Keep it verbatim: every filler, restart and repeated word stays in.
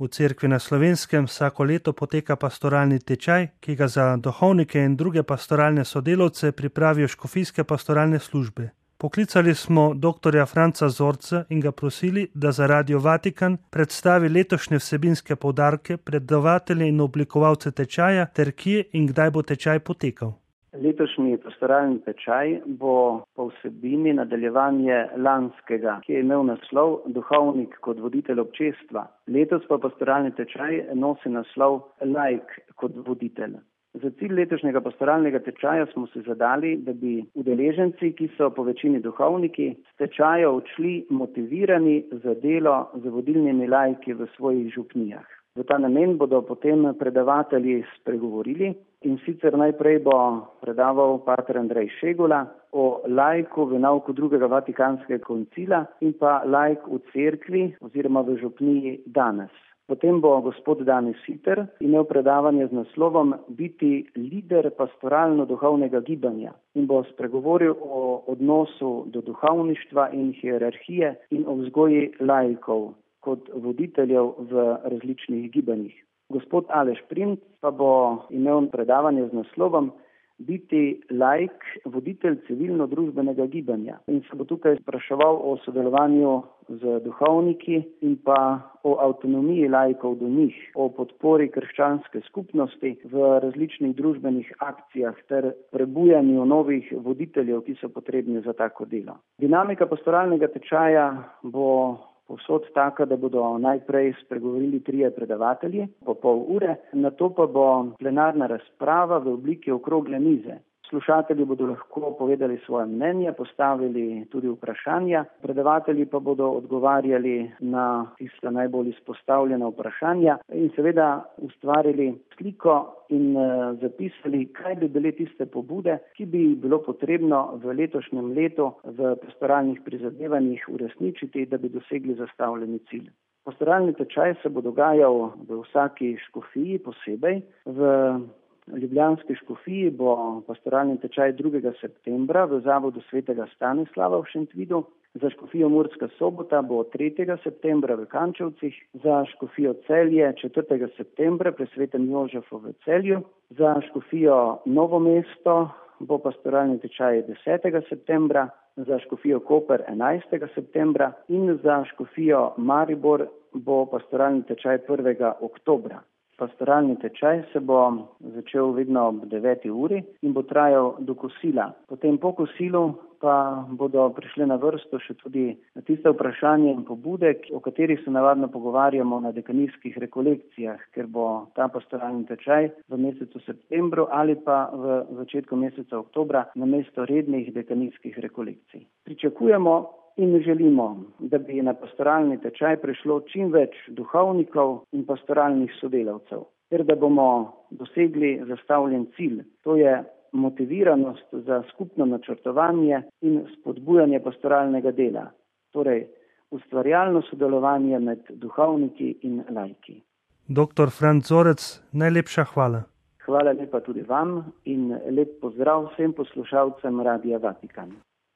V Cerkvi na Slovenskem vsako leto poteka pastoralni tečaj, ki ga za duhovnike in druge pastoralne sodelavce pripravijo škofijske pastoralne službe. Poklicali smo doktorja Franca Zorca in ga prosili, da za Radio Vatikan predstavi letošnje vsebinske poudarke, predavatelje in oblikovalce tečaja ter kje in kdaj bo tečaj potekal. Letošnji pastoralni tečaj bo po vsebini nadaljevanje lanskega, ki je imel naslov Duhovnik kot voditelj občestva. Letos pa pastoralni tečaj nosi naslov Laik kot voditelj. Za cilj letošnjega pastoralnega tečaja smo se zadali, da bi udeleženci, ki so po večini duhovniki, s tečaja odšli motivirani za delo z vodilnimi laiki v svojih župnijah. V ta namen bodo potem predavatelji spregovorili in sicer najprej bo predaval pater Andrej Šegula o laiku v nauku drugega Vatikanskega koncila in pa laik v cerkvi oziroma v župniji danes. Potem bo gospod Danes Siter imel predavanje z naslovom Biti lider pastoralno-duhovnega gibanja in bo spregovoril o odnosu do duhovništva in hierarhije in o vzgoji laikov kot voditeljev v različnih gibanjih. Gospod Aleš Primc pa bo imel predavanje z naslovom Biti laik, voditelj civilno-družbenega gibanja in se bo tukaj spraševal o sodelovanju z duhovniki in pa o avtonomiji laikov do njih, o podpori krščanske skupnosti v različnih družbenih akcijah ter prebujanju novih voditeljev, ki so potrebni za tako delo. Dinamika pastoralnega tečaja bo povsod taka, da bodo najprej spregovorili trije predavatelji po pol ure, nato pa bo plenarna razprava v obliki okrogle mize. Slušatelji bodo lahko povedali svoje mnenje, postavili tudi vprašanja, predavatelji pa bodo odgovarjali na tista najbolj izpostavljena vprašanja in seveda ustvarili sliko in uh, zapisali, kaj bi bile tiste pobude, ki bi bilo potrebno v letošnjem letu v pastoralnih prizadevanjih uresničiti, da bi dosegli zastavljeni cilj. Pastoralni tečaj se bo dogajal v vsaki škofiji posebej. V ljubljanski škofiji bo pastoralni tečaj drugega septembra v zavodu svetega Stanislava v Šentvidu, za škofijo Murska Sobota bo tretjega septembra v Kančevcih, za škofijo Celje četrtega septembra pri svetem Jožefu v Celju, za škofijo Novo mesto bo pastoralni tečaj desetega septembra, za škofijo Koper enajstega septembra in za škofijo Maribor bo pastoralni tečaj prvega oktobra. Pastoralni tečaj se bo začel vedno ob deveti uri in bo trajal do kosila. Potem po kosilu pa bodo prišle na vrsto še tudi tiste vprašanja in pobude, o katerih se navadno pogovarjamo na dekanijskih rekolekcijah, ker bo ta pastoralni tečaj v mesecu septembru ali pa v začetku meseca oktobra namesto rednih dekanijskih rekolekcij. Pričakujemo in želimo, da bi na pastoralni tečaj prišlo čim več duhovnikov in pastoralnih sodelavcev, ter da bomo dosegli zastavljen cilj, to je motiviranost za skupno načrtovanje in spodbujanje pastoralnega dela, torej ustvarjalno sodelovanje med duhovniki in laiki. Doktor Franc Zorec, najlepša hvala. Hvala lepa tudi vam in lep pozdrav vsem poslušalcem Radia Vatikan.